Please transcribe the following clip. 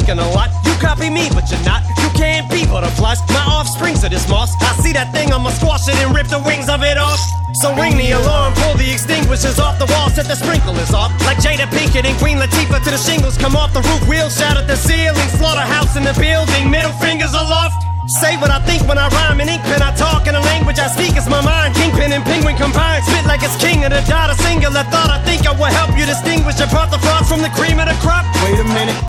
speaking a lot. You copy me, but you're not. You can't be butterflies. My offsprings are this moss. I see that thing, I'ma squash it and rip the wings of it off. So ring the alarm, pull the extinguishers off the wall, set the sprinklers off. Like Jada Pinkett and Queen Latifah till the shingles come off the roof. Wheels shout at the ceiling, slaughterhouse in the building, middle fingers aloft. Say what I think when I rhyme in ink pen. I talk in a language I speak, it's my mind. Kingpin and penguin combined, spit like it's king of the dot. A singular thought, I think I will help you distinguish apart the fraud from the cream of the crop. Wait a minute.